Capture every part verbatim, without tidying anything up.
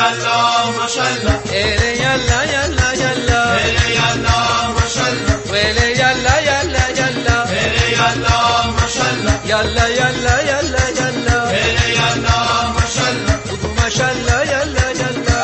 yalla maşallah. Ele yalla yalla yalla. Hele yalla maşallah. Ele yalla yalla yalla. Hele yalla maşallah. Yalla yalla yalla yalla. Hele yalla maşallah. Bugu maşallah yalla yalla.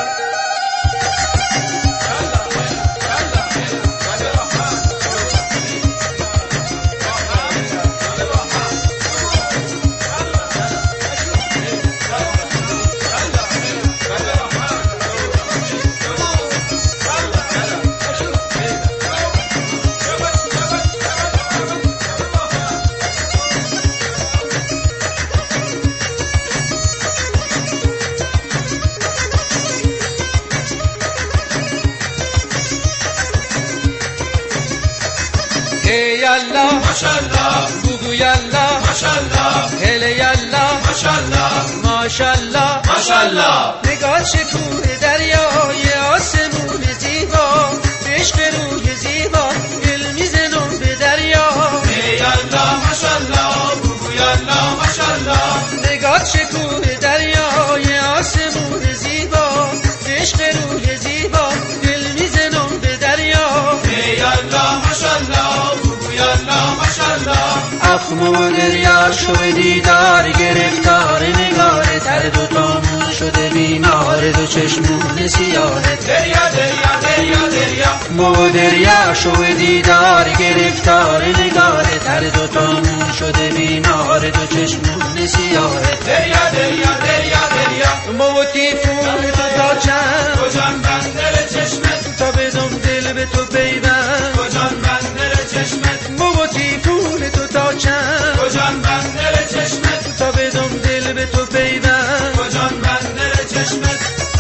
Hey yalla Maşallah. bugu yalla Maşallah. hele yalla Maşallah. maşallah Maşallah. نگاه شکوه دریای آسمون زیبا عشق روی زیبا دل میزنم به دریا Hey yalla maşallah. Bugu yalla maşallah. نگاه شکوه دریای آسمون زیبا عشق روی زیبا دل میزنم به دریا Hey yalla maşallah. Bugu yalla maşallah. اخم و دریا شو دیدار گرفتار نگار تر دو تامون شده بیمار دو چشمون سیاهت Derya derya derya derya. مو دریا شو دیدار گرفتار نگار تر دو تامون شده بیمار دو چشمون سیاهت Derya derya derya derya. مو تیفون تو تا چند Kocan bendere çeşmet. تا بدم دل به تو پیوند Kocan bendere çeşmet. مو تیفون تو تا چند Kocan bendere çeşmet. تا بدم دل به تو پیوند Kocan bendere çeşmet.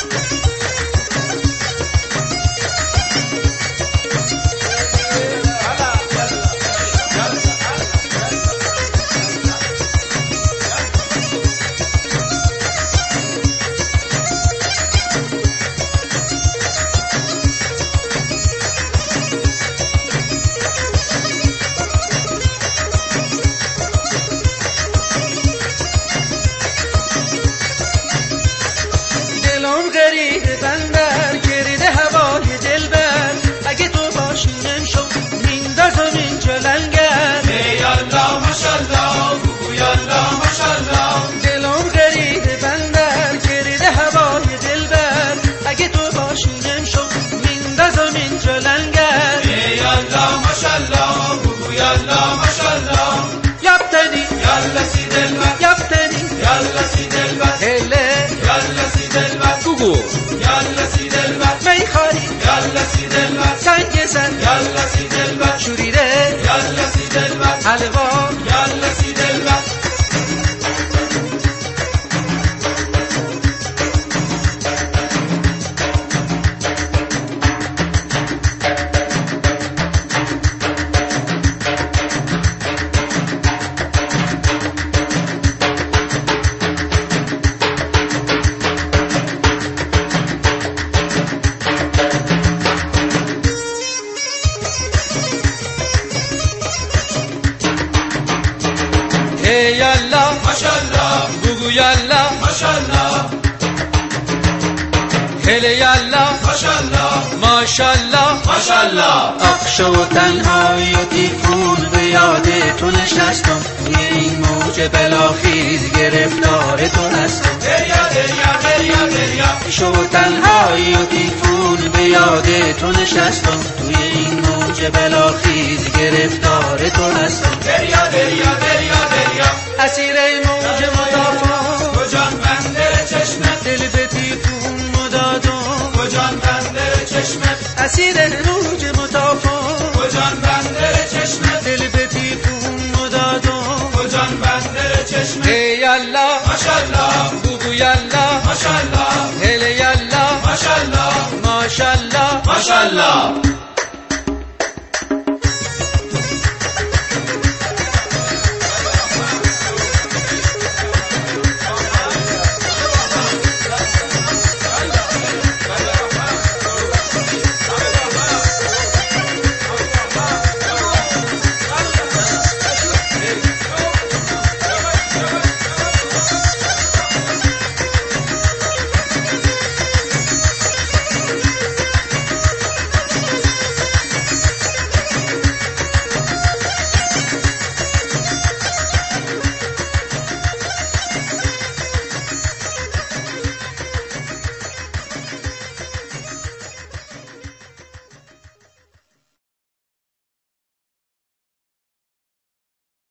دلم غریب بندر گرد هوای دلبر اگه تو باشی نمیشم میندازم اینجا لنگر Hey yalla maşallah. Bugu yalla maşallah. دلم غریب بندر گرد هوای دلبر اگه تو باشی نمیشم میندازم اینجا لنگر Hey yalla maşallah. Bugu yalla maşallah. یابتنی Yalla si delber. یابتنی Yalla si delber. هله Yalla si delber. گوگو Yalla si delber. میخواری Yalla si delber. سنگ زن Yalla si delber. شوریده Yalla si delber. حلوا Yalla si delber. Hey yalla Maşallah. bugu yalla Maşallah. hele yalla Maşallah. ماشالله Maşallah. عطش و تنهایی و تیفون به یاد تو نشستم توی این موج بلاخیز گرفتار تو هستم Derya derya derya derya. عطش و تنهایی و تیفون به یاد تو نشستم توی این موج بلاخیز گرفتار تو هستم Derya derya derya derya. اسیر این موج مدافع Kocan bendere çeşmet. دل به تیفون مدادم Kocan bendere çeşmet. اسیر موج مدافع Kocan bendere çeşmet. دل به تیفون مدادم Kocan bendere çeşmet. Hey yalla Maşallah. bugu yalla Maşallah. hele yalla Maşallah. maşallah Maşallah.